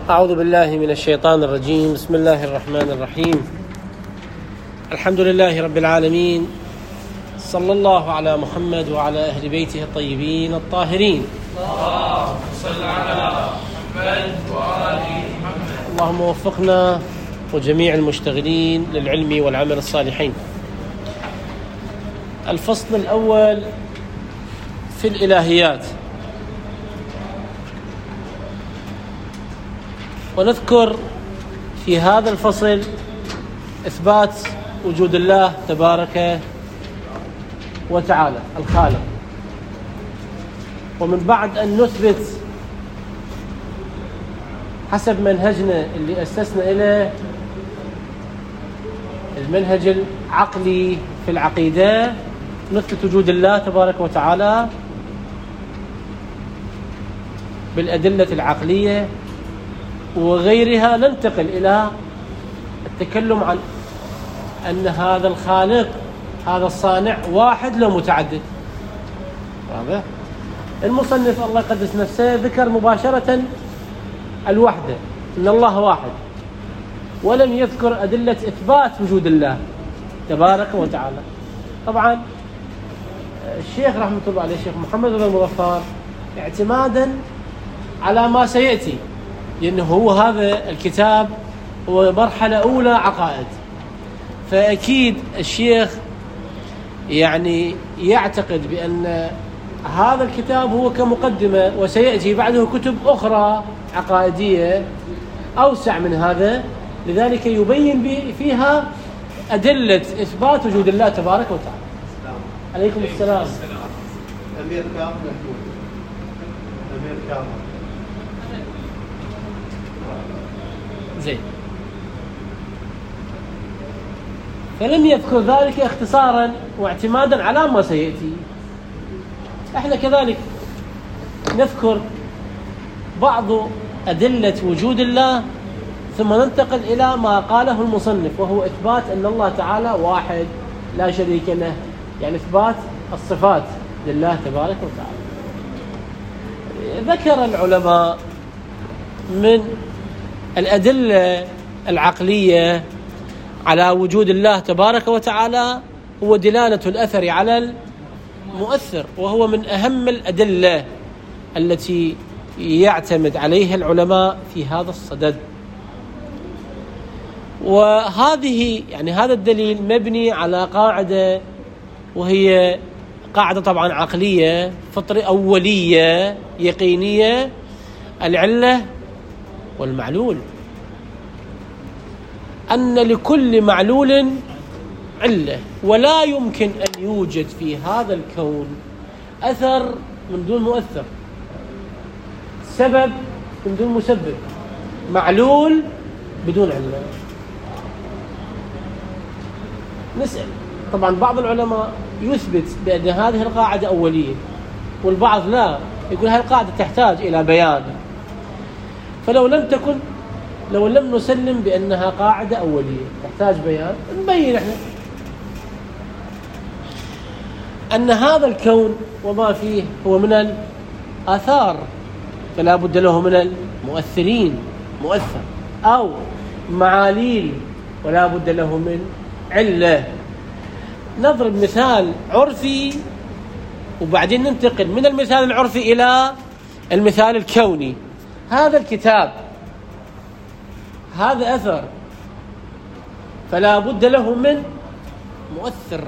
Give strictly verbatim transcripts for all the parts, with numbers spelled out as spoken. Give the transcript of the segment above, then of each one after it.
أعوذ بالله من الشيطان الرجيم. بسم الله الرحمن الرحيم. الحمد لله رب العالمين، صلى الله على محمد وعلى أهل بيته الطيبين الطاهرين. اللهم صل على محمد وآل محمد. اللهم وفقنا وجميع المشتغلين للعلم والعمل الصالحين. الفصل الأول في الإلهيات، ونذكر في هذا الفصل إثبات وجود الله تبارك وتعالى الخالق، ومن بعد أن نثبت حسب منهجنا اللي أسسنا إليه المنهج العقلي في العقيدة، نثبت وجود الله تبارك وتعالى بالأدلة العقلية وغيرها. ننتقل إلى التكلم عن أن هذا الخالق، هذا الصانع، واحد لو متعدد. واضح؟ المصنف الله يقدس نفسه ذكر مباشرة الوحدة، إن الله واحد، ولم يذكر أدلة إثبات وجود الله تبارك وتعالى. طبعا الشيخ رحمة الله عليه الشيخ محمد بن المظفر اعتمادا على ما سيأتي، لأنه هو هذا الكتاب هو مرحلة أولى عقائد، فأكيد الشيخ يعني يعتقد بأن هذا الكتاب هو كمقدمة، وسيأتي بعده كتب أخرى عقائدية أوسع من هذا، لذلك يبين فيها أدلة إثبات وجود الله تبارك وتعالى. عليكم السلام. أمير كامل أمير كامل زين. فلم يذكر ذلك اختصارا واعتمادا على ما سيأتي. احنا كذلك نذكر بعض أدلة وجود الله، ثم ننتقل إلى ما قاله المصنف، وهو إثبات أن الله تعالى واحد لا شريك له، يعني إثبات الصفات لله تبارك وتعالى. ذكر العلماء من الأدلة العقلية على وجود الله تبارك وتعالى هو دلالة الأثر على المؤثر، وهو من أهم الأدلة التي يعتمد عليها العلماء في هذا الصدد. وهذه يعني هذا الدليل مبني على قاعدة، وهي قاعدة طبعا عقلية فطرية أولية يقينية: العلة والمعلول، أن لكل معلول علة، ولا يمكن أن يوجد في هذا الكون أثر من دون مؤثر، سبب من دون مسبب، معلول بدون علة. نسأل طبعا بعض العلماء يثبت بأن هذه القاعدة أولية، والبعض لا، يقول هذه القاعدة تحتاج إلى بيان. فلو لم تكن لو لم نسلم بأنها قاعدة أولية تحتاج بيان، نبين احنا أن هذا الكون وما فيه هو من الآثار، فلا بد له من المؤثرين، مؤثر، أو معاليل، ولا بد له من علة. نضرب مثال عرفي وبعدين ننتقل من المثال العرفي إلى المثال الكوني. هذا الكتاب هذا أثر، فلا بد له من مؤثر.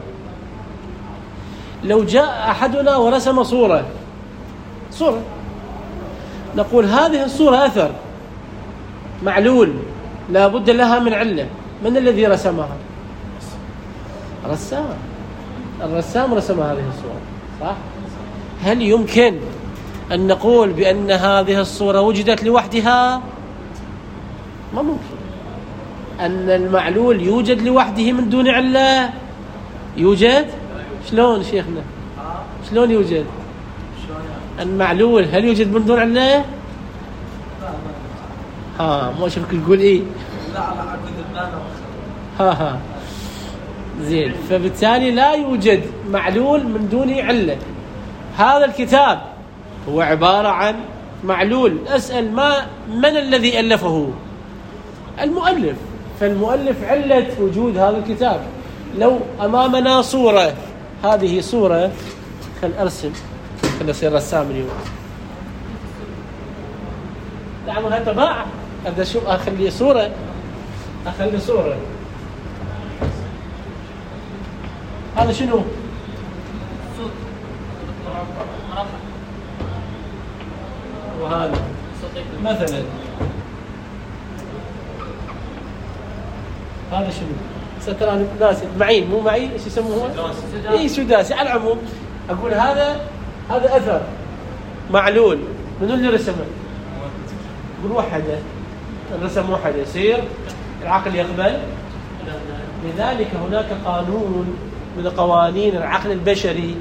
لو جاء أحدنا ورسم صورة صورة نقول هذه الصورة أثر معلول، لا بد لها من علة. من الذي رسمها؟ الرسام. الرسام رسم هذه الصورة، صح؟ هل يمكن أن نقول بأن هذه الصورة وجدت لوحدها؟ ما ممكن. أن المعلول يوجد لوحده من دون علة؟ يوجد؟ شلون شيخنا؟ شلون يوجد؟ المعلول هل يوجد من دون علة؟ ها ما أشوفك تقول إيه؟ لا على عقد البنا. ها ها زين. فبالتالي لا يوجد معلول من دون علة. هذا الكتاب هو عبارة عن معلول، أسأل ما من الذي ألفه؟ المؤلف. فالمؤلف علة وجود هذا الكتاب. لو أمامنا صورة، هذه صورة، خل أرسم، خل أصير رسام اليوم. نعم هذا طباعة، أبدأ شو أخلي صورة، أخلي صورة. هذا شنو؟ وهذا مثلا هذا شنو؟ سترى ناسي، معين مو معين، ايش يسموه؟ اي سداسي. على العموم اقول هذا هذا اثر معلول، من اللي رسمه؟ قول وحده، الرسم وحده يصير العقل يقبل. لذلك هناك قانون من قوانين العقل البشري،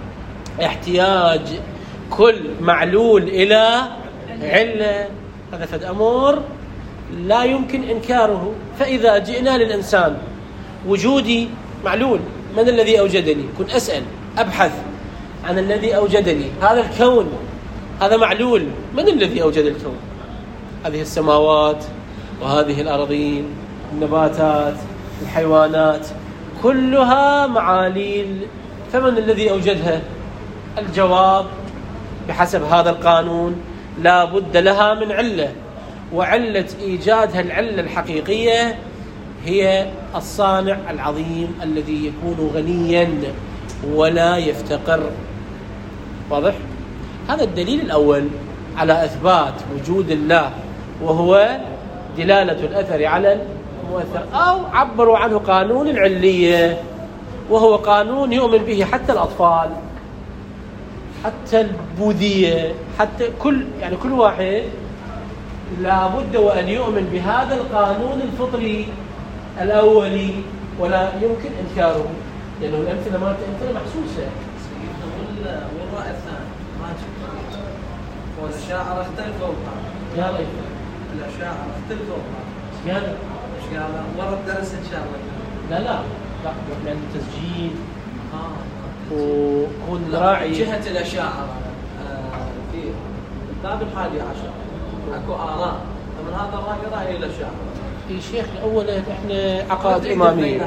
احتياج كل معلول إلى علة. هذا فد أمر لا يمكن إنكاره. فإذا جئنا للإنسان وجودي معلول، من الذي أوجدني؟ كنت أسأل أبحث عن الذي أوجدني. هذا الكون هذا معلول، من الذي أوجد الكون؟ هذه السماوات وهذه الأرضين، النباتات، الحيوانات، كلها معاليل. فمن الذي أوجدها؟ الجواب بحسب هذا القانون لا بد لها من علة، وعلة إيجادها العلة الحقيقية هي الصانع العظيم الذي يكون غنيا ولا يفتقر. واضح؟ هذا الدليل الأول على إثبات وجود الله، وهو دلالة الأثر على المؤثر، أو عبروا عنه قانون العلية، وهو قانون يؤمن به حتى الأطفال، حتى البوذية، حتى كل يعني كل واحد لا بد وأن يؤمن بهذا القانون الفطري الأولي، ولا يمكن إنكاره، لأنه الأمثلة ما أمثلة محسوسة. والرأي الثاني ما جبت، والأشاعرة اختلفوا بعض. يا ريت الأشاعرة اختلفوا بعض. ايش قال؟ ايش قال؟ ورا الدرس إن شاء الله. لا لا لا، احنا عندنا تسجيل آه. وكون راعي جهة الأشاعرة آه في الباب الحادي عشر اكو آراء، من هذا الرأي رأي الأشاعرة. يا شيخ أولا إحنا عقائد إمامية.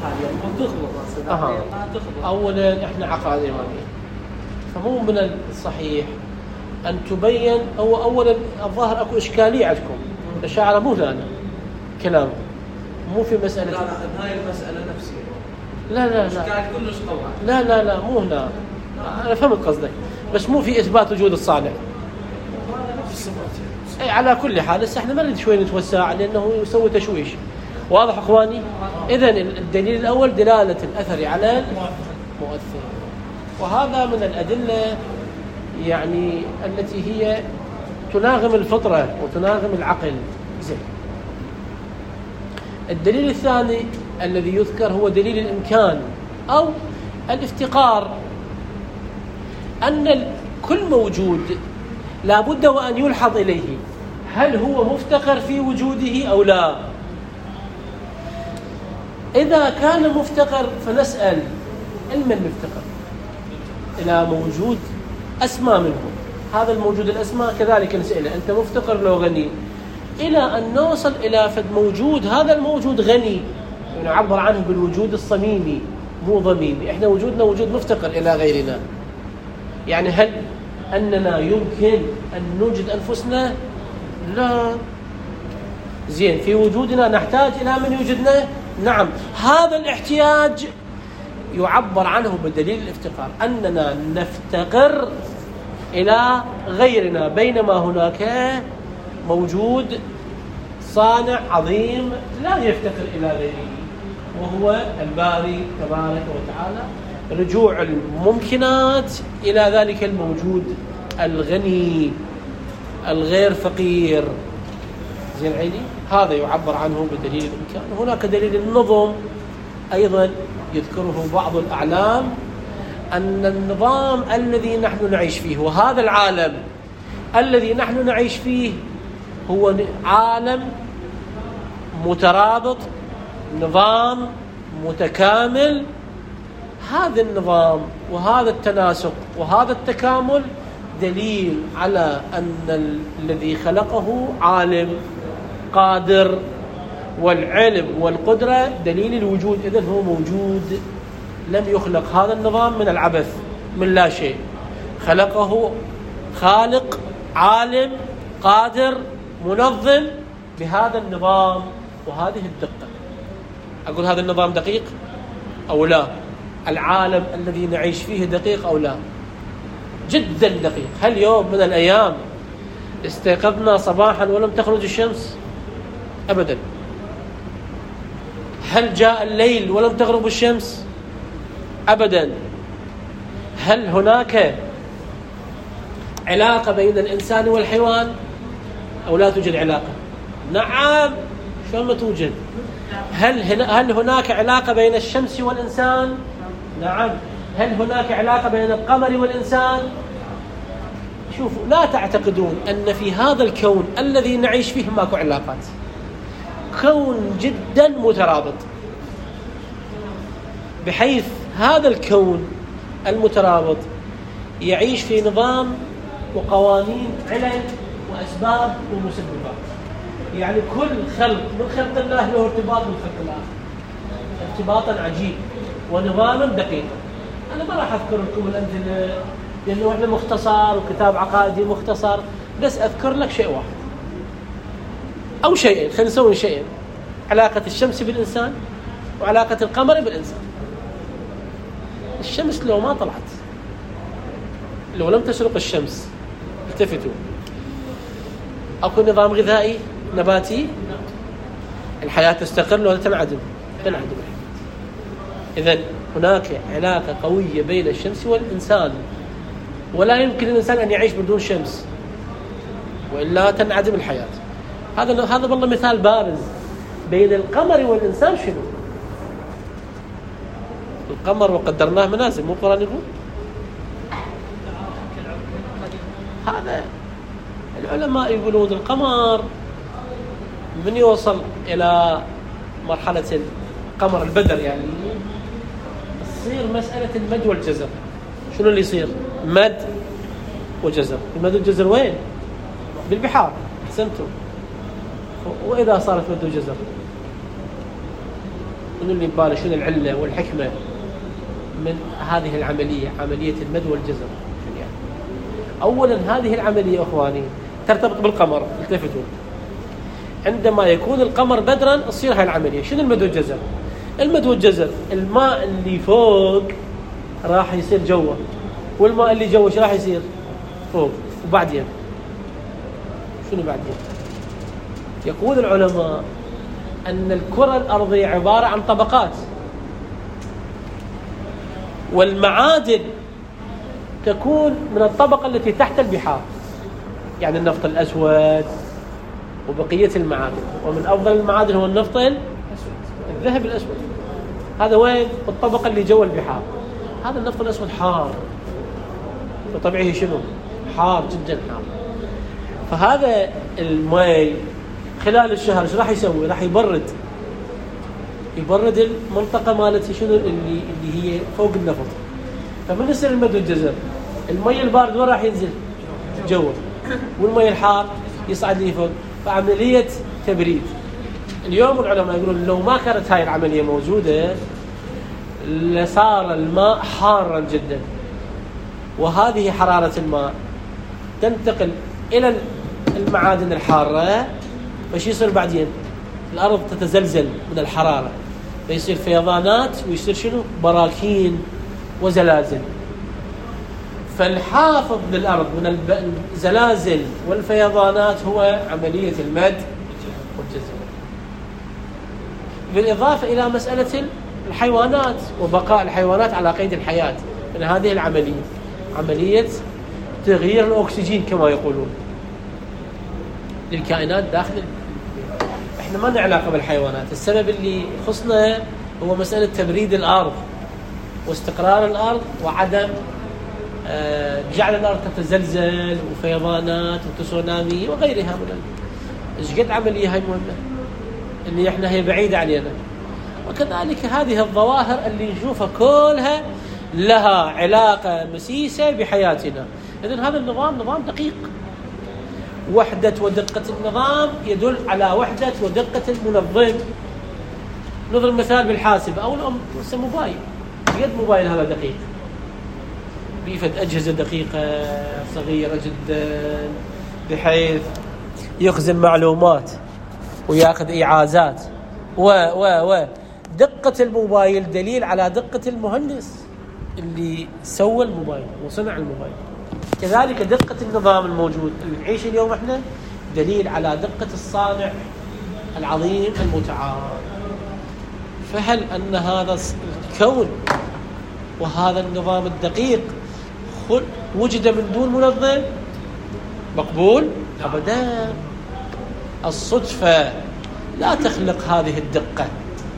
أها. أولا إحنا عقائد إمامية، فمو من الصحيح أن تبين. أو أولا الظاهر أكو إشكالية عندكم، الأشاعرة مو هنا كلام، مو في مسألة. لا لا هاي المسألة نفسها. لا لا لا إشكال كلش قوي. لا لا لا مو هنا، أنا فهمت قصدك، بس مو في إثبات وجود الصانع. أي على كل حال هسه احنا ما نريد شوي نتوسع لأنه يسوي تشويش. واضح اخواني؟ اذن الدليل الاول دلالة الاثر على المؤثر، وهذا من الادلة يعني التي هي تناغم الفطرة وتناغم العقل. زين. الدليل الثاني الذي يذكر هو دليل الامكان او الافتقار، ان كل موجود لا بد وان يلحظ اليه هل هو مفتقر في وجوده او لا. إذا كان مفتقر فنسأل علم المفتقر إلى موجود أسمى منه، هذا الموجود الأسمى كذلك نسأله أنت مفتقر لو غني، إلى أن نوصل إلى فد موجود هذا الموجود غني، ونعبر عنه بالوجود الصميمي مو ضميمي. إحنا وجودنا وجود مفتقر إلى غيرنا. يعني هل أننا يمكن أن نوجد أنفسنا؟ لا. زين، في وجودنا نحتاج إلى من يوجدنا؟ نعم. هذا الاحتياج يعبر عنه بدليل الافتقار، أننا نفتقر إلى غيرنا، بينما هناك موجود صانع عظيم لا يفتقر إلى غيره، وهو الباري تبارك وتعالى. رجوع الممكنات إلى ذلك الموجود الغني الغير فقير. زين عيني، هذا يعبر عنه بدليل الإمكان. هناك دليل النظم أيضا يذكره بعض الأعلام، أن النظام الذي نحن نعيش فيه وهذا العالم الذي نحن نعيش فيه هو عالم مترابط، نظام متكامل. هذا النظام وهذا التناسق وهذا التكامل دليل على أن الذي خلقه عالم قادر، والعلم والقدرة دليل الوجود، إذن هو موجود، لم يخلق هذا النظام من العبث من لا شيء، خلقه خالق عالم قادر منظم بهذا النظام وهذه الدقة. أقول هذا النظام دقيق أو لا؟ العالم الذي نعيش فيه دقيق أو لا؟ جدا دقيق. هل يوم من الأيام استيقظنا صباحا ولم تخرج الشمس؟ أبدا. هل جاء الليل ولم تغرب الشمس؟ أبدا. هل هناك علاقة بين الإنسان والحيوان أو لا توجد علاقة؟ نعم، شو ما توجد. هل هنا هل هناك علاقة بين الشمس والإنسان؟ نعم. هل هناك علاقة بين القمر والإنسان؟ شوفوا، لا تعتقدون أن في هذا الكون الذي نعيش فيه ماكو علاقات. كون جدا مترابط، بحيث هذا الكون المترابط يعيش في نظام وقوانين علل وأسباب ومسببات. يعني كل خلق من خلق الله له ارتباط من خلق الله، ارتباطا عجيب ونظاما دقيقا. أنا ما راح أذكر لكم الأمثلة لأنه إحنا مختصر وكتاب عقائدي مختصر، بس أذكر لك شيء واحد أو شيئين. خلينا نسوي شيئين: علاقة الشمس بالإنسان وعلاقة القمر بالإنسان. الشمس لو ما طلعت، لو لم تشرق الشمس، التفتوا، أكو نظام غذائي نباتي؟ الحياة تستقر ولا تنعدم؟ تنعدم. إذن هناك علاقة قوية بين الشمس والإنسان، ولا يمكن الإنسان أن يعيش بدون شمس، وإلا تنعدم الحياة. هذا هذا والله مثال بارز. بين القمر والإنسان شنو؟ القمر وقدرناه منازل، مو القرآن يقول؟ هذا العلماء يقولون القمر من يوصل إلى مرحلة القمر البدر يعني تصير مسألة المد والجزر. شنو اللي يصير؟ مد وجزر. المد والجزر وين؟ بالبحار. احسنتم. وإذا صارت مد وجزر، شنو اللي بباله؟ شنو العلة والحكمة من هذه العملية، عملية المد والجزر؟ شنو يعني؟ أولا هذه العملية أخواني ترتبط بالقمر. التفتوا، عندما يكون القمر بدرا تصير هاي العملية. شنو المد والجزر؟ المد والجزر الماء اللي فوق راح يصير جوا، والماء اللي جوا شو راح يصير؟ فوق. وبعدين شنو بعدين؟ يقول العلماء أن الكرة الأرضية عبارة عن طبقات، والمعادن تكون من الطبقة التي تحت البحار، يعني النفط الأسود وبقية المعادن. ومن أفضل المعادن هو النفط الذهب الأسود. هذا وين؟ الطبقة اللي جوا البحار. هذا النفط الأسود حار، وطبيعي شنو؟ حار جدا حار. فهذا الماء خلال الشهر ايش راح يسوي؟ راح يبرد يبرد المنطقة مالتي شنو اللي اللي هي فوق النفط. فمن يصير المد والجزر؟ المي البارد وين راح ينزل؟ جوا، والمي الحار يصعد لي فوق. فعملية تبريد. اليوم العلماء يقولون لو ما كانت هاي العملية موجودة لصار الماء حارا جدا، وهذه حرارة الماء تنتقل إلى المعادن الحارة. فش يصير بعدين؟ الأرض تتزلزل من الحرارة، فيصير فيضانات ويصير شنو؟ براكين وزلازل. فالحافظ للأرض من الزلازل والفيضانات هو عملية المد والجزر. بالإضافة إلى مسألة الحيوانات وبقاء الحيوانات على قيد الحياة من هذه العملية، عملية تغيير الأكسجين كما يقولون للكائنات داخل. احنا ما لنا علاقة بالحيوانات. السبب اللي خصنا هو مسألة تبريد الأرض واستقرار الأرض وعدم جعل الأرض تتزلزل وفيضانات وتسونامي وغيرها من ايش قد عملية هاي مهمة اللي احنا هي بعيدة علينا. وكذلك هذه الظواهر اللي نشوفها كلها لها علاقة مسيسة بحياتنا. إذن هذا النظام نظام دقيق. وحدة ودقة النظام يدل على وحدة ودقة المنظم. نضرب مثال بالحاسب أو موبايل، قد موبايل هذا دقيق، بيفد أجهزة دقيقة صغيرة جدا بحيث يخزن معلومات ويأخذ إعازات و و و دقة الموبايل دليل على دقة المهندس اللي سوى الموبايل وصنع الموبايل. كذلك دقة النظام الموجود اللي نعيش اليوم احنا دليل على دقة الصانع العظيم المتعال. فهل أن هذا الكون وهذا النظام الدقيق وجد من دون منظم مقبول؟ أبدا. الصدفة لا تخلق هذه الدقة.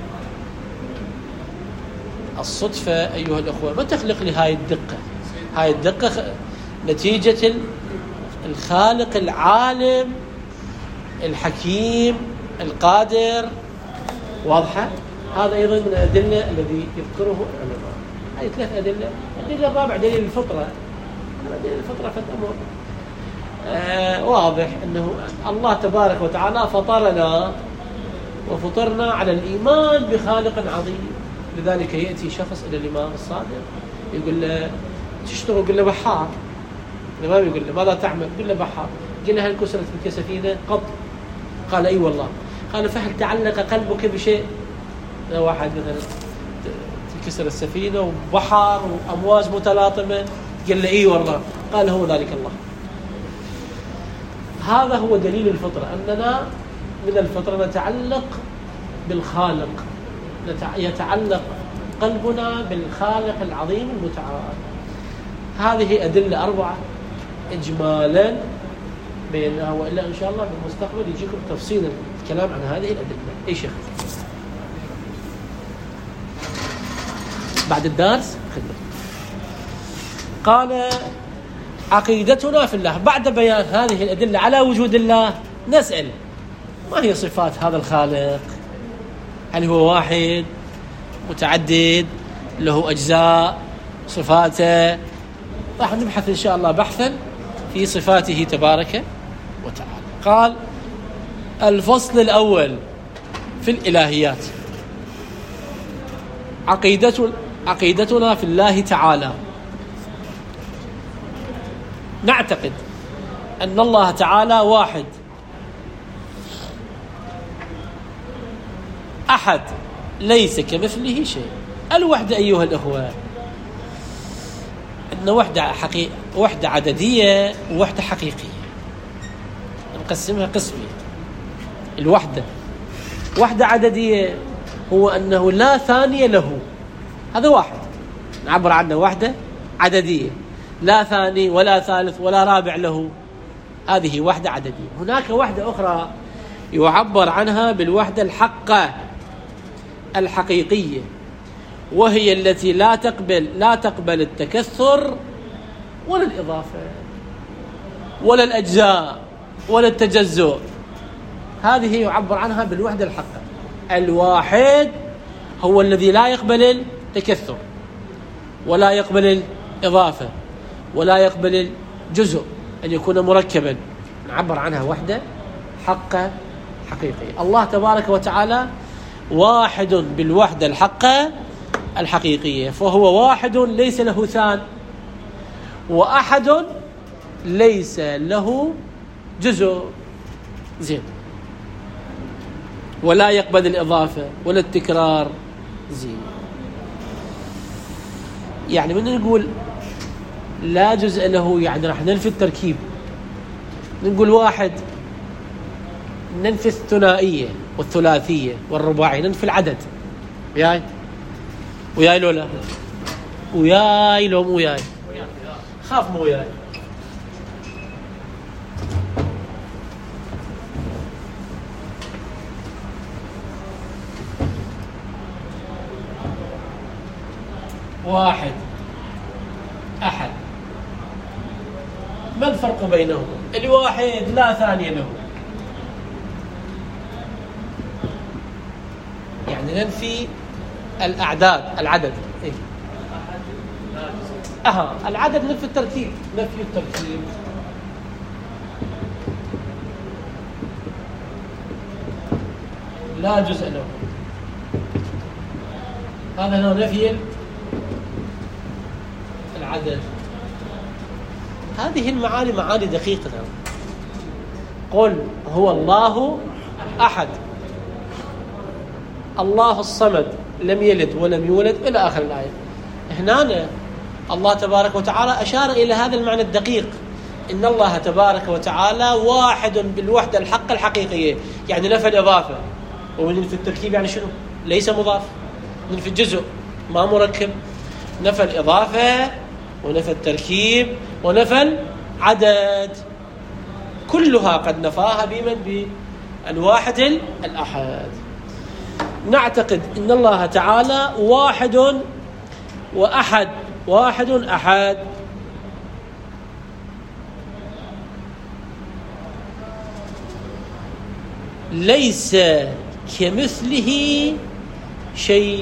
الصدفة أيها الأخوة ما تخلق لي هاي الدقة. هاي الدقة نتيجة الخالق العالم الحكيم القادر. واضحة؟ هذا أيضا من الأدلة الذي يذكره العلماء. هذه ثلاث أدلة. الدليل الرابع دليل الفطرة. دليل الفطرة فالأمر آه واضح أنه الله تبارك وتعالى فطرنا وفطرنا على الإيمان بخالق عظيم. لذلك يأتي شخص إلى الإمام الصادق يقول له تشتغل؟ يقول له بحار. الإمام يقول له ماذا تعمل؟ يقول له بحار. قال له هل كسرت بك سفينة قط؟ قال أي والله. قال فهل تعلق قلبك بشيء؟ لو واحد مثلا تكسر السفينة وبحر وأمواج متلاطمة قال له اي والله. قال هو ذلك الله. هذا هو دليل الفطرة، أننا من الفطرة نتعلق بالخالق، يتعلق قلبنا بالخالق العظيم المتعال. هذه أدلة أربعة إجمالا بينها، وإلا إن شاء الله بالمستقبل يجيكم تفصيلا الكلام عن هذه الأدلة. أي شيخ بعد الدرس خدمة. قال عقيدتنا في الله. بعد بيان هذه الأدلة على وجود الله نسأل ما هي صفات هذا الخالق؟ هل هو واحد متعدد له أجزاء صفاته؟ راح نبحث إن شاء الله بحثا في صفاته تبارك وتعالى. قال الفصل الأول في الإلهيات. عقيدة عقيدتنا في الله تعالى. نعتقد أن الله تعالى واحد أحد ليس كمثله شيء. الوحدة أيها الأخوة أن وحدة حقيقة، وحدة عددية ووحدة حقيقية. نقسمها قسمين. الوحدة وحدة عددية هو أنه لا ثانية له، هذا واحد نعبر عنه وحدة عددية، لا ثاني ولا ثالث ولا رابع له، هذه وحدة عددية. هناك وحدة أخرى يعبر عنها بالوحدة الحقة الحقيقية، وهي التي لا تقبل لا تقبل التكثر ولا الإضافة ولا الأجزاء ولا التجزؤ. هذه يعبر عنها بالوحدة الحقة. الواحد هو الذي لا يقبل التكثر ولا يقبل الإضافة ولا يقبل الجزء، أن يكون مركبا، نعبر عنها وحدة حقة حقيقية. الله تبارك وتعالى واحد بالوحدة الحقة الحقيقية، فهو واحد ليس له ثان، وأحد ليس له جزء، زين، ولا يقبل الإضافة ولا التكرار، زين. يعني من نقول لا جزء له، يعني راح ننفي التركيب. نقول واحد ننفي الثنائية والثلاثية والرباعية، ننفي العدد. وياي وياي لو لا وياي لو مو وياي خاف مو وياي. واحد أحد، ما الفرق بينهم؟ الواحد لا ثاني له، يعني ننفي الأعداد، العدد. إيه؟ أها العدد نفي التركيب، نفي التركيب. لا جزء له، هذا هو نفي العدد. هذه المعاني معاني دقيقة. قل هو الله أحد، الله الصمد، لم يلد ولم يولد إلى آخر الآية. هنا الله تبارك وتعالى أشار إلى هذا المعنى الدقيق، إن الله تبارك وتعالى واحد بالوحدة الحق الحقيقية، يعني نفى الإضافة. ونفي التركيب يعني شنو؟ ليس مضاف. نفي الجزء ما مركب، نفى الإضافة ونفى التركيب ونفى العدد، كلها قد نفاها بمن؟ بالواحد الأحد. نعتقد إن الله تعالى واحد وأحد، واحد أحد. ليس كمثله شيء.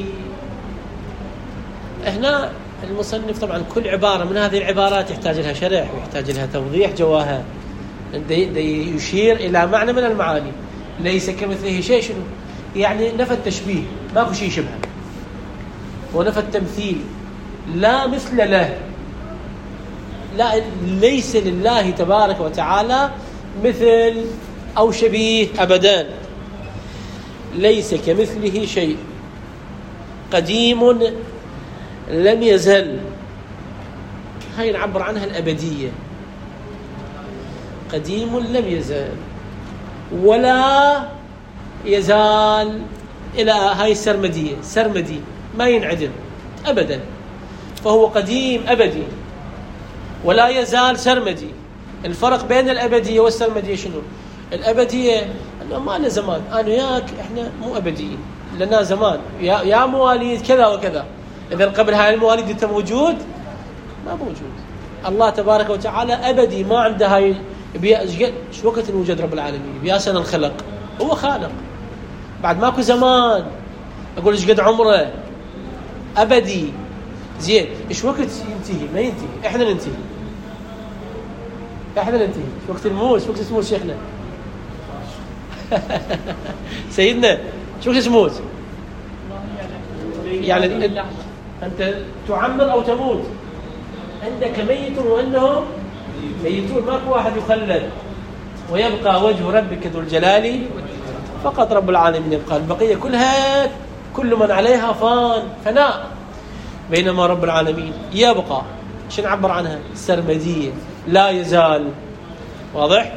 هنا المصنف طبعا كل عبارة من هذه العبارات يحتاج لها شرح ويحتاج لها توضيح جواها، يشير إلى معنى من المعاني. ليس كمثله شيء شنو؟ يعني نفى التشبيه، ماكو شيء شبهه، ونفى التمثيل، لا مثل له. لا، ليس لله تبارك وتعالى مثل أو شبيه أبدا. ليس كمثله شيء، قديم لم يزل. هاي نعبر عنها الأبدية، قديم لم يزل ولا يزال، إلى هاي السرمدية، سرمدي ما ينعدم أبدا، فهو قديم أبدي ولا يزال سرمدي. الفرق بين الأبدية والسرمدية شنو؟ الأبدية أنه ما له زمان، أنا وياك إحنا مو أبديين، لنا زمان، يا, يا مواليد كذا وكذا. إذا قبل هاي المواليد أنت موجود؟ ما موجود. الله تبارك وتعالى أبدي، ما عنده هاي شو وقت وجد رب العالمين، بيا سنة الخلق، هو خالق، بعد ماكو زمان أقول إيش قد عمره، أبدي. زين، إيش وقت ينتهي؟ ما ينتهي، إحنا ننتهي، إحنا ننتهي. إيش وقت الموت؟ إيش وقت تموت شيخنا؟ سيدنا شو وقت تموت؟ يعني أنت تعمر أو تموت، عندك ميت وأنهم ميتون، ماكو واحد يخلد، ويبقى وجه ربك ذو الجلال فقط رب العالمين يبقى، البقية كلها كل من عليها فان، فناء، بينما رب العالمين يبقى. شو نعبر عنها؟ السرمدية، لا يزال. واضح؟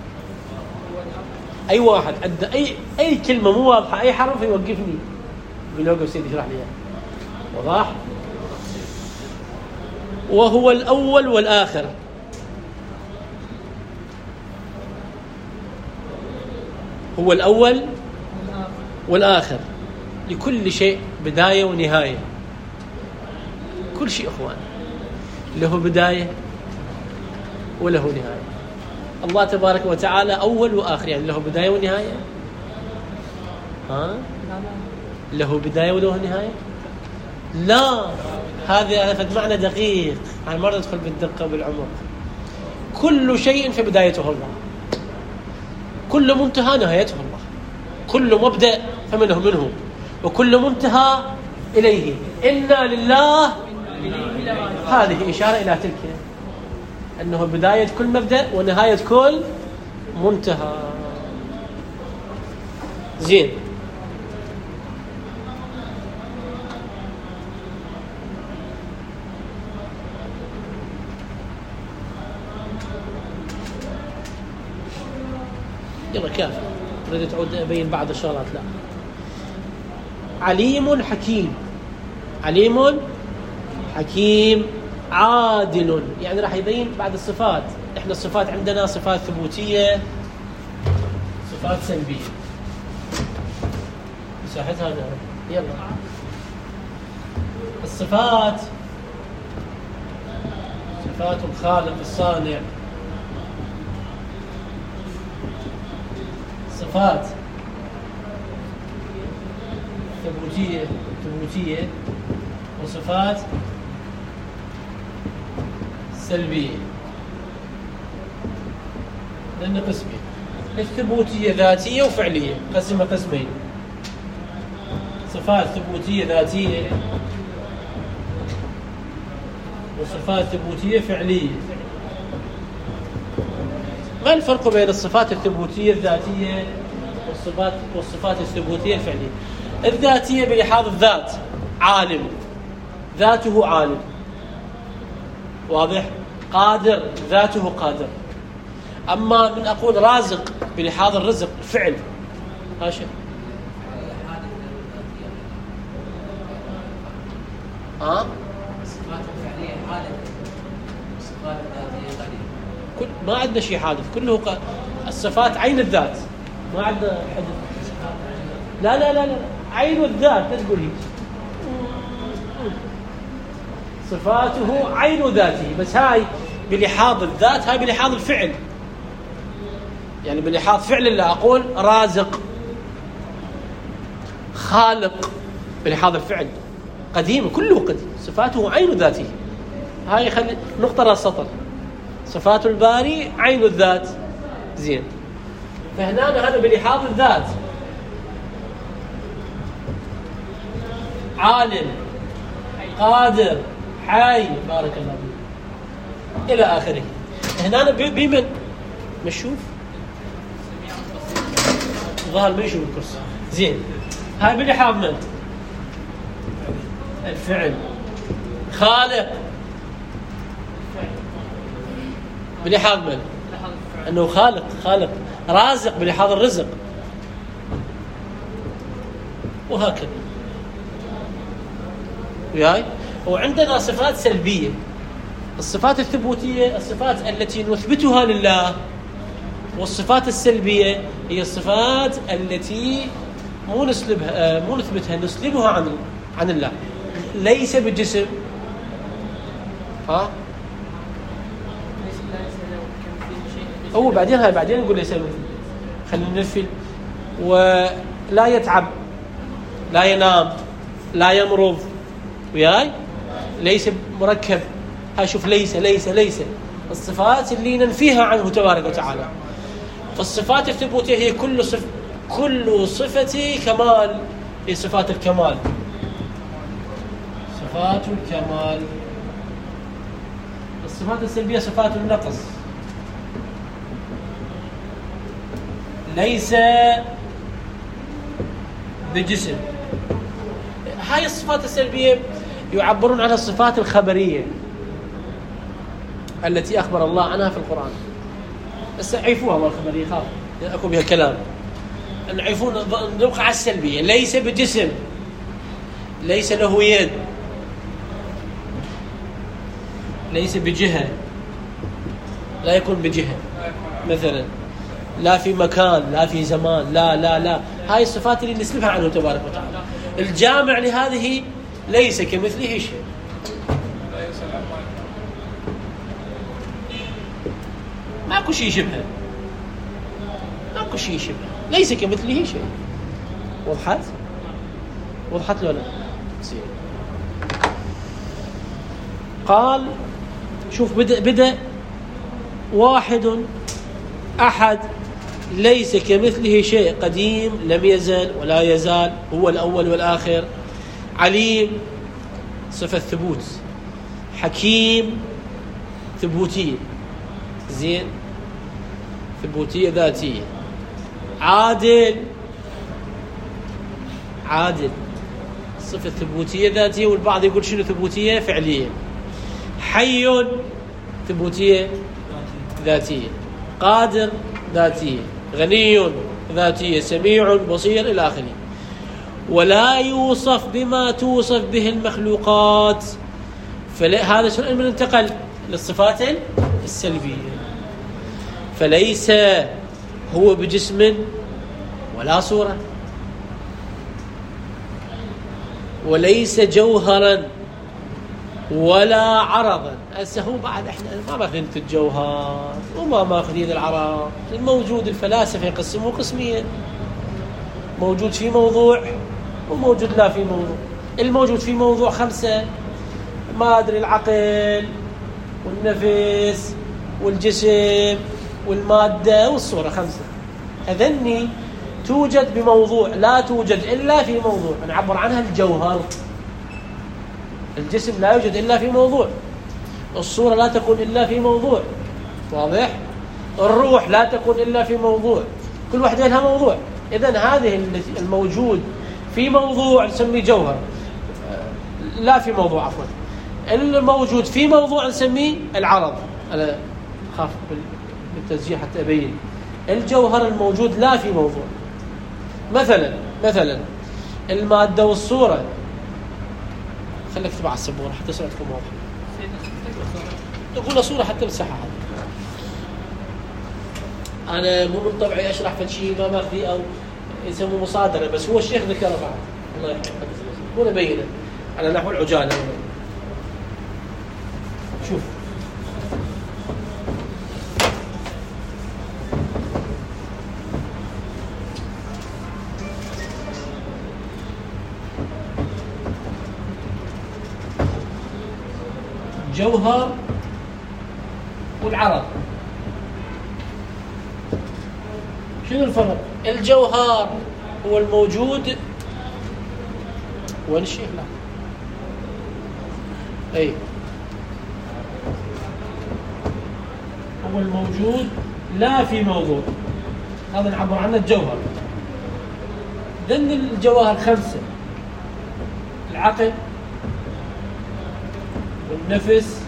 أي واحد عنده أي أي كلمة مو واضحة، أي حرف يوقفني يقول له سيدي اشرح لي اياها. واضح؟ وهو الأول والآخر. هو الأول والآخر، لكل شيء بداية ونهاية. كل شيء أخوان له بداية وله نهاية. الله تبارك وتعالى أول وآخر، يعني له بداية ونهاية. ها؟ له بداية وله نهاية؟ لا، هذا هذا معنى دقيق، أنا ما ندخل بالدقة بالعمق. كل شيء في بدايته الله، كل منتهى نهايته الله، كل مبدأ فمنه منه، وكل منتهى إليه. إنا لله، هذه إشارة إلى تلك، أنه بداية كل مبدأ ونهاية كل منتهى. زين، يلا كافي، تريد تعود أبين بعض الشغلات؟ لا. عليم حكيم، عليم حكيم عادل، يعني راح يبين بعض الصفات. احنا الصفات عندنا صفات ثبوتية، صفات سلبية. مساحتها هذا، يلا. الصفات صفات الخالق الصانع، صفات ثبوتية ثبوتية وصفات سلبية، لأن قسمين، الثبوتية ذاتية وفعلية، قسمها قسمين، صفات ثبوتية ذاتية وصفات ثبوتية فعلية. ما الفرق بين الصفات الثبوتية الذاتية والصفات والصفات الثبوتية الفعلية؟ الذاتية بلحاظ الذات، عالم، ذاته عالم، واضح؟ قادر، ذاته قادر. أما من أقول رازق بلحاظ الرزق، فعل، هاشم. ها؟ الصفات الفعلية حادثة، الصفات الذاتية قديمة. كل ما عندنا شيء حادث، كله ق... الصفات عين الذات، ما عندنا حدث. لا لا لا لا عين الذات، لا تقول هيك. صفاته عين ذاته، بس هاي بلحاظ الذات، هاي بلحاظ الفعل. يعني بلحاظ فعل الله أقول رازق، خالق، بلحاظ الفعل قديم، كله قديم، صفاته عين ذاته. هاي خلي نقطة راس سطر، صفات الباري عين الذات. زين، فهنا هذا بلحاظ الذات، عالم، قادر، حي، بارك الله فيك، إلى آخره. هنا بمن مشوف ظهر ما يشوف الكرسي. زين، هاي بلحاظ من؟ الفعل. خالق بلحاظ من؟ أنه خالق، خالق. رازق بلحاظ الرزق، وهكذا. وياي؟ وعندنا صفات سلبية. الصفات الثبوتية الصفات التي نثبتها لله، والصفات السلبية هي الصفات التي مو نسلبها مو نثبتها نسلبها عن عن الله. ليس بجسم، ها هو بعدين هاي بعدين نقول ليس مثل، خلينا ننفي. ولا يتعب، لا ينام، لا يمرض، وياي؟ ليس مركب. هاي شوف، ليس ليس ليس الصفات اللي ننفيها عنه تبارك وتعالى. فالصفات الثبوتية هي كل صف كل صفة كمال، هي صفات الكمال، صفات الكمال. الصفات السلبية صفات النقص. ليس بجسم. هاي الصفات السلبية يعبرون عنها الصفات الخبرية التي أخبر الله عنها في القرآن. بس عيفوها والخبرية، خاف أكو بها كلام. نعيفون نبقى على السلبية. ليس بجسم، ليس له يد، ليس بجهة، لا يكون بجهة مثلا، لا في مكان، لا في زمان، لا لا لا هاي الصفات اللي نسلبها عنه تبارك وتعالى. الجامع لهذه ليس كمثله شيء. ماكو شيء يشبهه، ماكو شيء يشبهه، ليس كمثله شيء. وضحت؟ وضحت له لا؟ زين. قال شوف، بدأ بدأ واحد أحد ليس كمثله شيء، قديم لم يزل ولا يزال، هو الأول والآخر، عليم صفة ثبوت، حكيم ثبوتية، زين ثبوتية ذاتية، عادل عادل صفة ثبوتية ذاتية، والبعض يقول شنو ثبوتية فعلية، حي ثبوتية ذاتية، قادر ذاتية، غني ذاتية، سميع بصير إلى آخره. ولا يوصف بما توصف به المخلوقات. فهذا شنو من انتقل للصفات السلبية. فليس هو بجسم ولا صورة، وليس جوهرا ولا عرضا. هسه هو بعد احنا ما ماخذين الجوهر وما ماخذين العرض. الموجود الفلاسفة يقسموه قسمين، موجود في موضوع وموجود لا في موضوع. الموجود في موضوع خمسة، ما أدري العقل والنفس والجسم والمادة والصورة، خمسة. هذني توجد بموضوع، لا توجد إلا في موضوع، نعبر عنها الجوهر. الجسم لا يوجد إلا في موضوع، الصورة لا تكون إلا في موضوع، واضح؟ الروح لا تكون إلا في موضوع، كل واحدة لها موضوع. إذن هذه الموجود في موضوع نسميه جوهر، لا في موضوع عفوا. الموجود في موضوع نسميه العرض. أنا خاف بالتسجيل حتى أبين. الجوهر الموجود لا في موضوع. مثلا مثلا المادة والصورة، خليك تبع السبورة حتى صورتكم واضحة. تقول صورة حتى مسحها. أنا مو من طبعي أشرح في شيء ما باخذيه أو يسموه مصادرة، بس هو الشيخ ذكره بعد الله يحفظه، مو نبينه على نحو العجالة. شوف جوهر والعرض، شنو الفرق؟ الجوهر هو الموجود، وين الشيخ؟ لا اي هو الموجود لا في موضوع، هذا نعبر عنه الجوهر. ذن الجواهر خمسة: العقل والنفس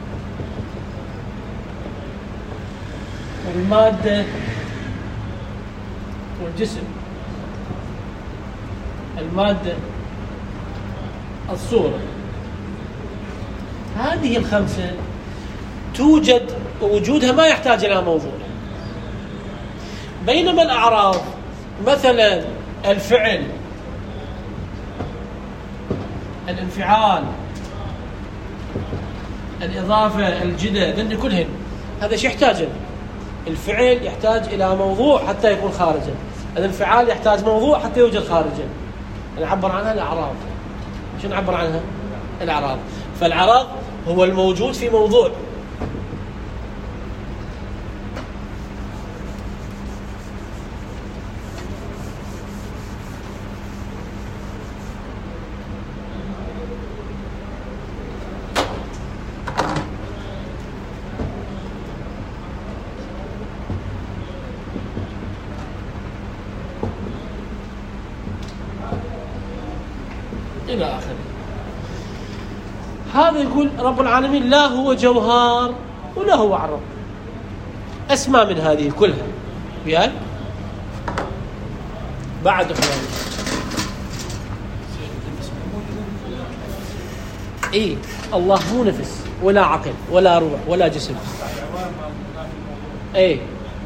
والمادة والجسم. المادة، الصورة. هذه الخمسة توجد ووجودها ما يحتاج إلى موضوع. بينما الأعراض مثلا الفعل، الانفعال، الإضافة، الجدة، ذن كلهن هذا شيء يحتاج. الفعل يحتاج إلى موضوع حتى يكون خارجا، الانفعال يحتاج موضوع حتى يوجد خارجا. نعبر عنها الأعراض. شو نعبر عنها؟ الأعراض. فالعرض هو الموجود في موضوع. إلى آخره. هذا يقول رب العالمين لا هو جوهر ولا هو عرض، أسمى من هذه كلها. وياي بعد أخواني إيه الله مو نفس ولا عقل ولا روح ولا جسم. إيه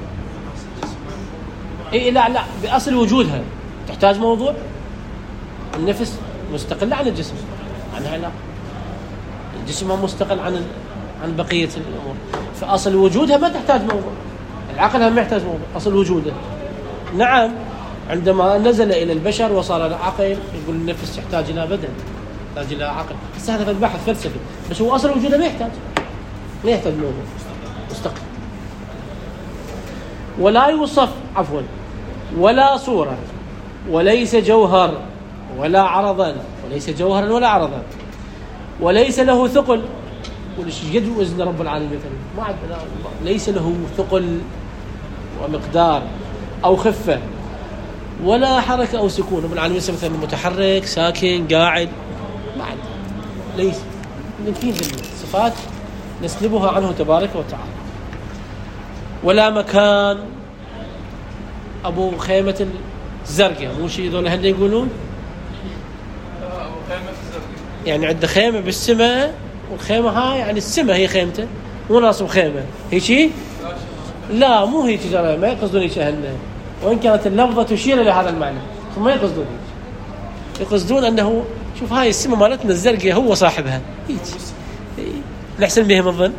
إيه لا لا بأصل وجودها تحتاج موضوع. النفس مستقل عن الجسم، عنها لا. الجسم مستقل عن عن بقية الأمور، فأصل وجودها ما تحتاج موضوع. العقل هم يحتاج موضوع، أصل وجوده. نعم عندما نزل إلى البشر وصار العقل، يقول النفس يحتاج إلى بدن، يحتاج إلى عقل، بس هذا في البحث فلسفي، بس هو أصل وجوده ما يحتاج ما يحتاج موضوع مستقل. ولا يوصف عفوا ولا صورة، وليس جوهر ولا عرضا، وليس جوهرا ولا عرضا، وليس له ثقل. وليش يد وزن رب العالمين ما عاد، ليس له ثقل ومقدار أو خفة ولا حركة أو سكون. رب العالمين مثلا متحرك، ساكن، قاعد، ما عاد، ليس. نفين الصفات نسلبها عنه تبارك وتعالى. ولا مكان. أبو خيمة الزرقاء مو شيء ذولا هل يقولون يعني عنده خيمة بالسماء، والخيمة هاي يعني السماء هي خيمته، مو ناصب خيمة هي شيء. لا مو هي ترى، ما يقصدون يشهلنا، وإن كانت اللفظة تشير إلى هذا المعنى، ثم ما يقصدون يقصدون أنه شوف هاي السماء مالتنا الزرقاء هو صاحبها هيك، نحسن بهم الظن.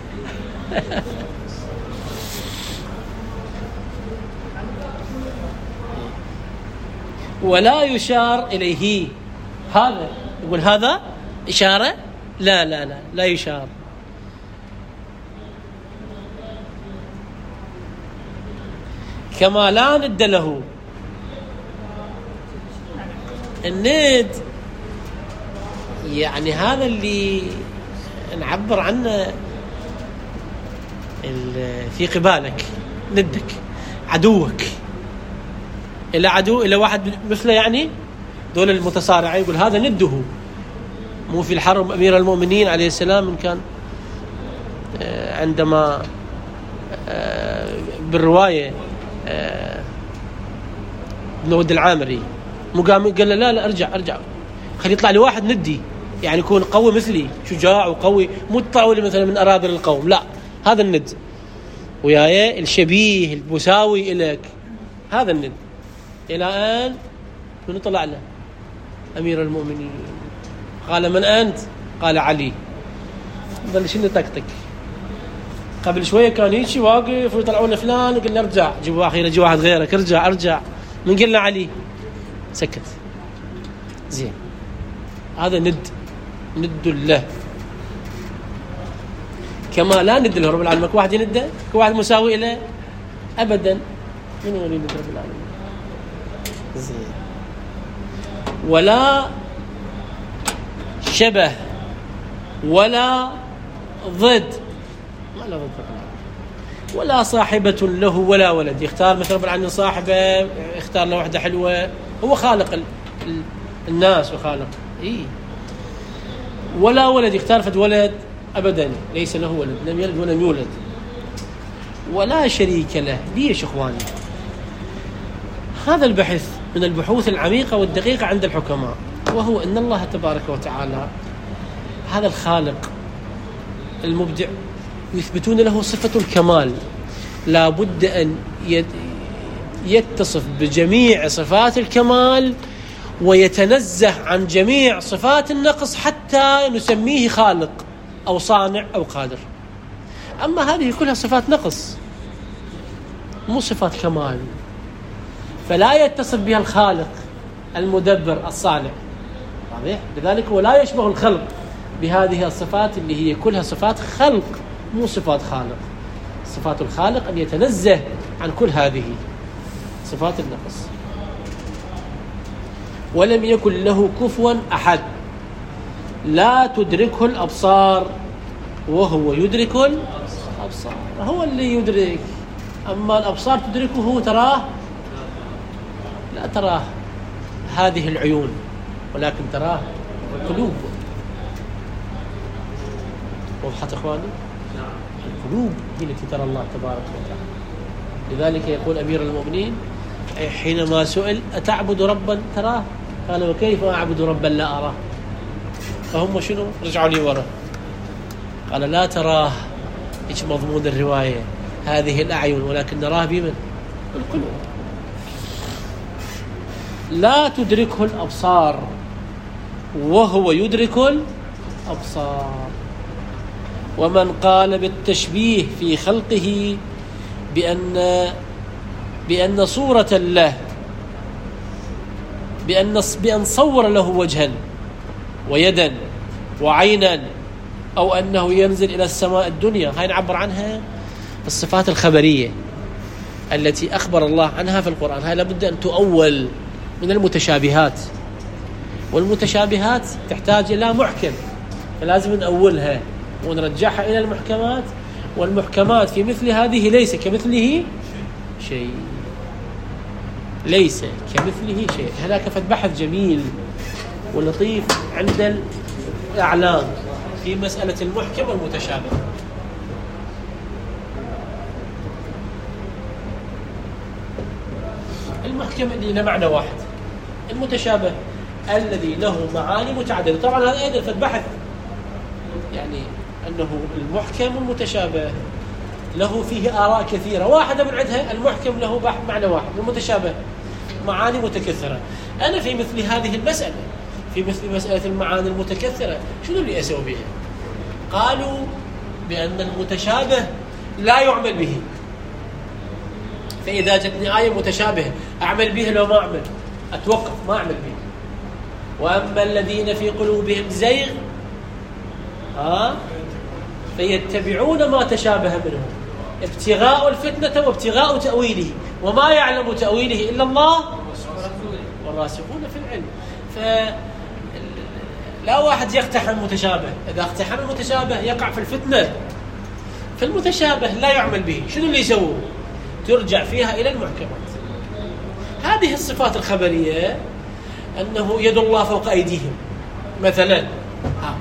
ولا يشار إليه. هذا يقول هذا إشارة، لا لا لا لا يشار. كما لا ند له. الند يعني هذا اللي نعبر عنه في قبالك، ندك عدوك. إلى عدو إلى واحد مثله، يعني دول المتصارعين يقول هذا نده. مو في الحرب أمير المؤمنين عليه السلام من كان عندما بالرواية ابن ود العامري مقام قال له لا لا ارجع ارجع خلي يطلع لي واحد ندي، يعني يكون قوي مثلي، شجاع وقوي، مو تطلعوا لي مثلا من أراذل القوم، لا هذا الند وياي الشبيه المساوي إليك، هذا الند. إلى أن من طلع له أمير المؤمنين قال من أنت؟ قال علي. ظل شنو تكتك. قبل شوية كان هيك واقف ويطلعون فلان وقلنا ارجع، جيبوا أخيرا جي واحد غيرك، ارجع ارجع، من قلنا علي سكت. زين، هذا ند ند له كما لا ند له رب العالمين. واحد ينده واحد مساوي له أبدا. من يريد رب العالمين؟ زين. ولا شبه ولا ضد، ما لا ضد ولا صاحبة له ولا ولد. يختار مثلا رب العالمين صاحبه، يختار له واحدة حلوة، هو خالق ال... ال... الناس وخالق إيه. ولا ولد، يختار فد ولد أبدا، ليس له ولد، لم يلد ولم يولد. ولا شريك له. ليش إخواني؟ هذا البحث من البحوث العميقة والدقيقة عند الحكماء، وهو أن الله تبارك وتعالى هذا الخالق المبدع يثبتون له صفة الكمال، لا بد أن يتصف بجميع صفات الكمال ويتنزه عن جميع صفات النقص حتى نسميه خالق أو صانع أو قادر. أما هذه كلها صفات نقص مو صفات كمال، فلا يتصف بها الخالق المدبر الصانع. واضح؟ لذلك هو لا يشبه الخلق بهذه الصفات اللي هي كلها صفات خلق مو صفات خالق. صفات الخالق أن يتنزه عن كل هذه صفات النقص. ولم يكن له كفوا أحد، لا تدركه الأبصار وهو يدرك الأبصار. هو اللي يدرك، أما الأبصار تدركه تراه؟ لا تراه هذه العيون، ولكن تراه القلوب. وضحت إخواني؟ القلوب هي التي ترى الله تبارك وتعالى. لذلك يقول أمير المؤمنين حينما سئل أتعبد ربا تراه؟ قال وكيف أعبد ربا لا أراه؟ فهم شنو؟ رجعوا لي ورا. قال لا تراه، إيش مضمون الرواية؟ هذه الأعين، ولكن نراه بمن؟ القلوب. لا تدركه الأبصار وهو يدرك الأبصار. ومن قال بالتشبيه في خلقه بأن بأن صورة له بأن بأن صور له وجها ويدا وعينا، أو أنه ينزل إلى السماء الدنيا، هاي نعبر عنها الصفات الخبرية التي أخبر الله عنها في القرآن. هاي لابد أن تؤول من المتشابهات، والمتشابهات تحتاج إلى محكم، فلازم نأولها ونرجعها إلى المحكمات. والمحكمات في مثل هذه ليس كمثله شيء، ليس كمثله شيء. هذاك فالبحث جميل ولطيف عند الأعلام في مسألة المحكم والمتشابه. المحكم اللي له معنى واحد، المتشابه الذي له معاني متعددة. طبعا هذا أيضا فالبحث يعني أنه المحكم والمتشابه له فيه آراء كثيرة، واحدة من عندها المحكم له بحث معنى واحد، المتشابه معاني متكثرة. أنا في مثل هذه المسألة، في مثل مسألة المعاني المتكثرة، شنو اللي أسوي بها؟ قالوا بأن المتشابه لا يعمل به، فإذا جتني آية متشابهة أعمل بها لو ما أعمل؟ أتوقف ما أعمل بها. وأما الذين في قلوبهم زيغ ها فيتبعون ما تشابه منه ابتغاء الفتنة وابتغاء تأويله وما يعلم تأويله إلا الله والراسخون في العلم. فلا واحد يقتحم متشابه، إذا اقتحم المتشابه يقع في الفتنة. فالمتشابه لا يعمل به، شنو اللي يسووه؟ ترجع فيها إلى المحكمات. هذه الصفات الخبرية، أنه يد الله فوق أيديهم مثلا، ها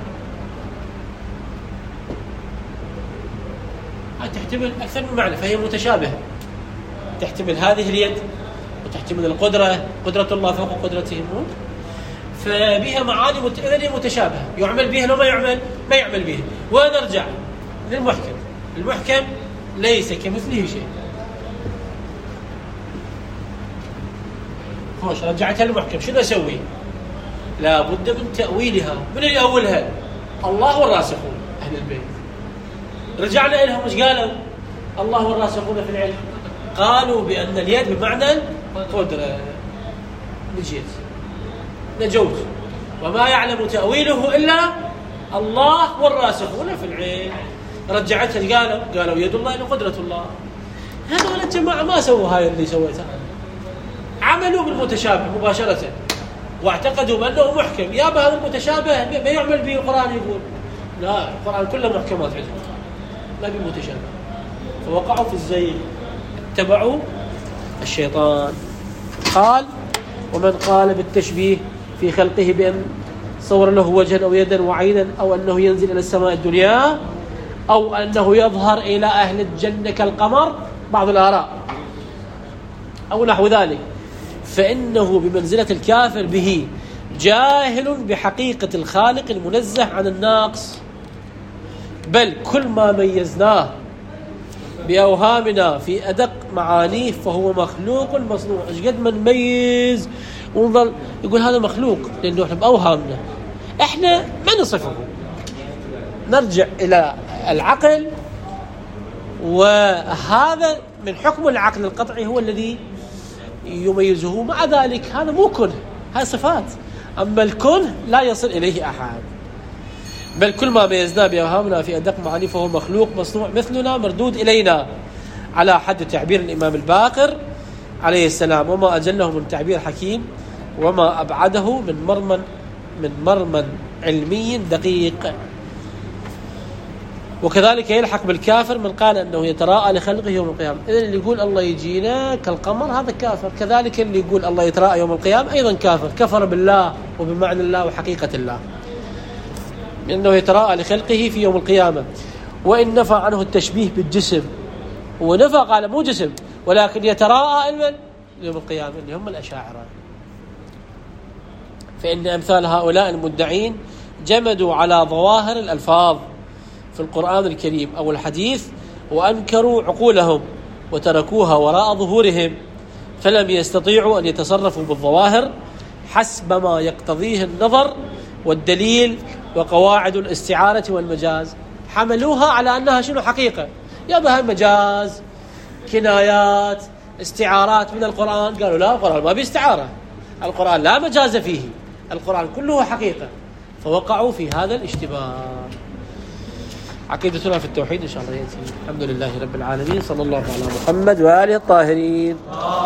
تحتمل أكثر من معنى، فهي متشابهة، تحتمل هذه اليد وتحتمل القدرة، قدرة الله فوق قدرتهم، فبها معاني متشابهة، يعمل بها لو ما يعمل ما يعمل بها. ونرجع للمحكم. المحكم ليس كمثله شيء. خوش رجعتها للمحكم، شنو أسوي؟ لا بد من تأويلها. من اللي أولها؟ الله والراسخون أهل البيت. رجعنا إلهم مش قالوا؟ الله والراسخون في العلم قالوا بأن اليد بمعنى قدرة. نجيت نجوت وما يعلم تأويله إلا الله والراسخون في العلم. رجعتها قالوا قالوا يد الله إلى قدرة الله. هذول الجماعة ما سووا هاي اللي سويتها، عملوا بالمتشابه مباشرة واعتقدوا بأنه محكم. يا بهذا المتشابه ما يعمل به القرآن، يقول لا القرآن كله محكمات عندهم ما بمتشابه، فوقعوا في الزيغ، اتبعوا الشيطان. قال ومن قال بالتشبيه في خلقه بأن صور له وجها أو يدا وعينا، أو أنه ينزل إلى السماء الدنيا، أو أنه يظهر إلى أهل الجنة كالقمر، بعض الآراء أو نحو ذلك، فإنه بمنزلة الكافر به، جاهل بحقيقة الخالق المنزه عن الناقص. بل كل ما ميزناه بأوهامنا في أدق معانيه فهو مخلوق مصنوع. ايش قد ما نميز ونظل يقول هذا مخلوق، لأنه احنا بأوهامنا احنا ما نصفه. نرجع إلى العقل، وهذا من حكم العقل القطعي هو الذي يميزه. مع ذلك هذا مو كنه، هذه صفات، أما الكنه لا يصل إليه أحد. بل كل ما ميزناه بأوهامنا في أدق معانيه فهو مخلوق مصنوع مثلنا مردود إلينا، على حد تعبير الإمام الباقر عليه السلام: وما أجله من تعبير حكيم، وما أبعده من مرمى من مرمى علمي دقيق. وكذلك يلحق بالكافر من قال أنه يتراءى لخلقه يوم القيامة. إذن اللي يقول الله يجينا كالقمر هذا كافر، كذلك اللي يقول الله يتراءى يوم القيامة أيضا كافر، كفر بالله وبمعنى الله وحقيقة الله، لأنه يتراءى لخلقه في يوم القيامة. وإن نفى عنه التشبيه بالجسم، ونفى قال مو جسم ولكن يتراءى علما يوم القيامة اللي هم الأشاعرة. فإن أمثال هؤلاء المدعين جمدوا على ظواهر الألفاظ في القرآن الكريم أو الحديث، وأنكروا عقولهم وتركوها وراء ظهورهم، فلم يستطيعوا أن يتصرفوا بالظواهر حسب ما يقتضيه النظر والدليل وقواعد الاستعارة والمجاز. حملوها على أنها شنو حقيقة، يبها مجاز، كنايات، استعارات من القرآن. قالوا لا، القرآن ما باستعارة، القرآن لا مجاز فيه، القرآن كله حقيقة، فوقعوا في هذا الاشتباه. عقيدتنا في التوحيد إن شاء الله يأتي. الحمد لله رب العالمين، صلى الله على محمد وآله الطاهرين.